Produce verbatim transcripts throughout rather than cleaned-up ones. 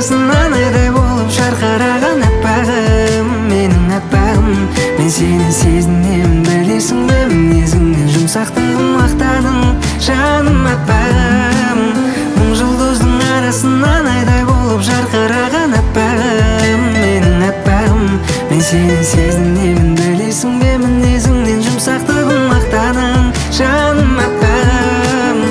арасынан айдай болып жарқыраған аппағым, менің аппағым. Мен сені сезінемін, білесің бе, мінезіңнен жұмсақтығын мақтадың, жаным аппағым. Мың жұлдыздың арасынан айдай болып жарқыраған аппағым, менің аппағым. Мен сені сезінемін, білесің бе, мінезіңнен жұмсақтығын мақтадың, жаным аппағым.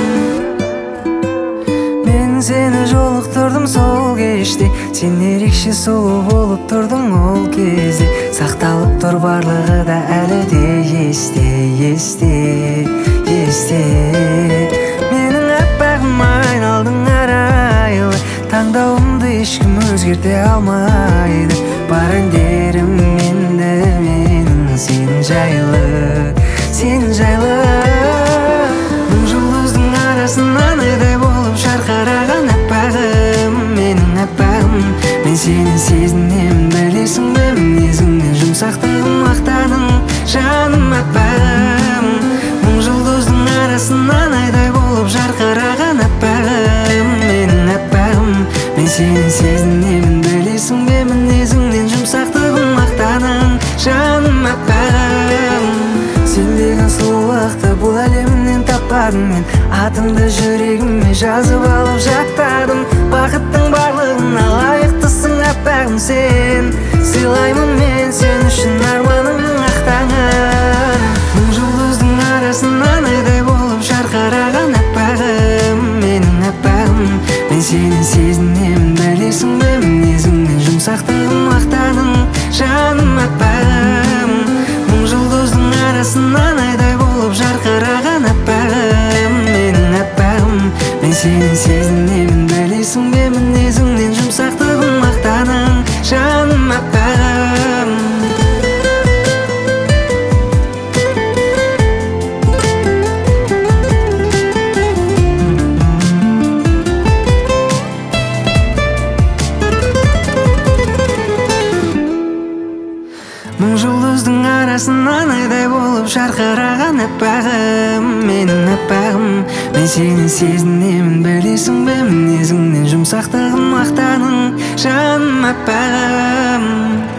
Мен сені жолықтырдым сол кеште, сен ерекше сұлу болып тұрдың ол кезде. Сақталып тұр барлығы да әлі де есте, есте, есте. Менің аппағым, айналдың арайлы, таңдауымды ешкім өзгерте алмайды. Бар әндерім енді менің сен жайлы, сен жайлы. Мың жұлдыздың арасынан айдай болып жарқыраған аппағым, менің аппағым. Мен сені сезінемін, білесің бе, мінезіңнен жұмсақтығын мақтадың, жаным аппағым. Мың жұлдыздың арасынан айдай болып жарқыраған аппағым, менің аппағым. Мен сені сезінемін, білесің бе, мінезіңнен жұмсақтығын мақтадың, жаным аппағым. Сен деген сұлулықты бұл әлемнен таппадым мен, атымды жүрегіме жазып алып жаттадым. Бақыттың барлығына лайықтысың аппағым сен, сыйлаймын мен сен үшін арманымның ақтаңын. Мың жұлдыздың арасынан айдай болып жарқыраған аппағым, менің аппағым. Мен сені сезінемін, білесің бе, мінезіңнен жұмсақтығын мақтадың, жаным аппағым. Мың жұлдыздың арасынан айдай болып жарқыраған аппағым, менің аппағым. Мен сені сезінемін, білесің бе, мінезіңнен жұмсақтығын мақтадың, жаным аппағым. Мың жұлдыздың арасынан айдай болып жарқыраған аппағым, менің аппағым. Мен сені сезінемін, білесің бе, мінезіңнен жұмсақтығын мақтадың, жаным аппағым.